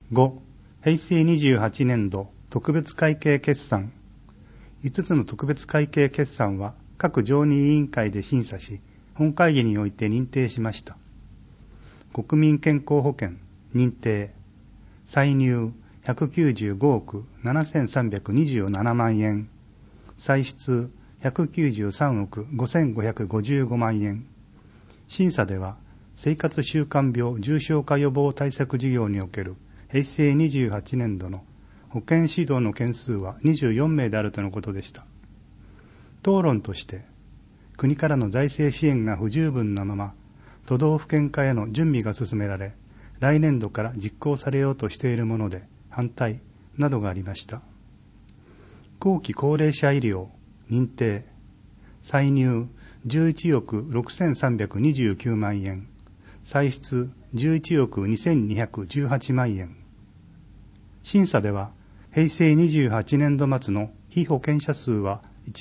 5、平成28年度特別会計決算。5つの特別会計決算は各常任委員会で審査し、本会議において認定しました。国民健康保険認定。歳入195億7327万円。歳出193億5555万円。審査では、生活習慣病重症化予防対策事業における平成28年度の保険指導の件数は24名であるとのことでした。討論として、国からの財政支援が不十分なまま、都道府県化への準備が進められ、来年度から実行されようとしているもので反対などがありました。後期高齢者医療認定。歳入11億6329万円。歳出11億2218万円。審査では、平成28年度末の被保険者数は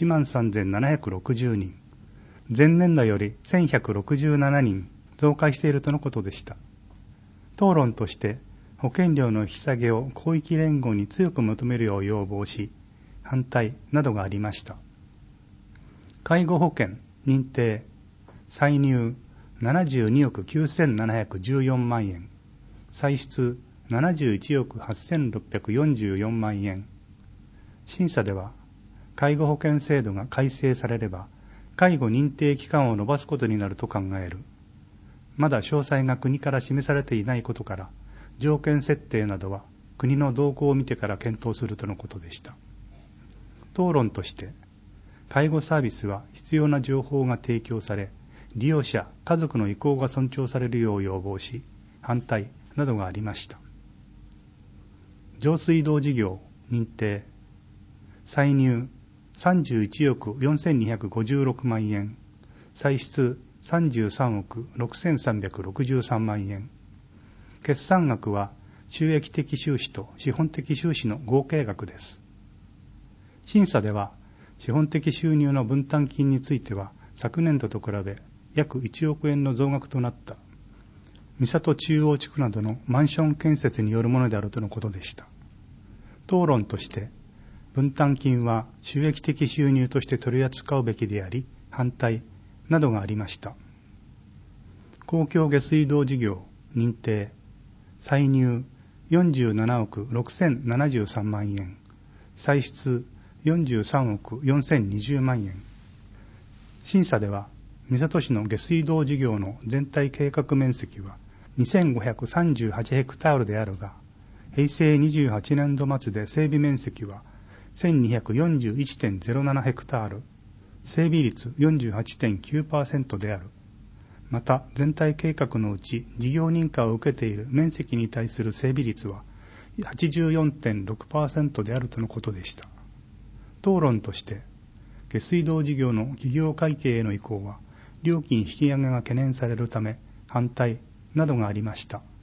13,760 人。前年度より1167人増加しているとのことでした。討論として、保険料の引き下げを広域連合に強く求めるよう要望し、反対などがありました。介護保険認定。歳入72億9714万円。歳出71億8644万円。審査では、介護保険制度が改正されれば、介護認定期間を延ばすことになると考える。まだ詳細が国から示されていないことから、条件設定などは国の動向を見てから検討するとのことでした。討論として、介護サービスは必要な情報が提供され、利用者、家族の意向が尊重されるよう要望し、反対などがありました。上水道事業認定。歳入31億4256万円。歳出33億6363万円。決算額は収益的収支と資本的収支の合計額です。審査では、資本的収入の分担金については、昨年度と比べ約1億円の増額となった、三郷中央地区などのマンション建設によるものであるとのことでした。討論として、分担金は収益的収入として取り扱うべきであり、反対などがありました。公共下水道事業認定。歳入47億6073万円。歳出43億4020万円。審査では、三郷市の下水道事業の全体計画面積は2538ヘクタールであるが、平成28年度末で整備面積は 1241.07 ヘクタール、整備率 48.9% である。また、全体計画のうち事業認可を受けている面積に対する整備率は 84.6% であるとのことでした。討論として、下水道事業の企業会計への移行は、料金引き上げが懸念されるため、反対などがありました。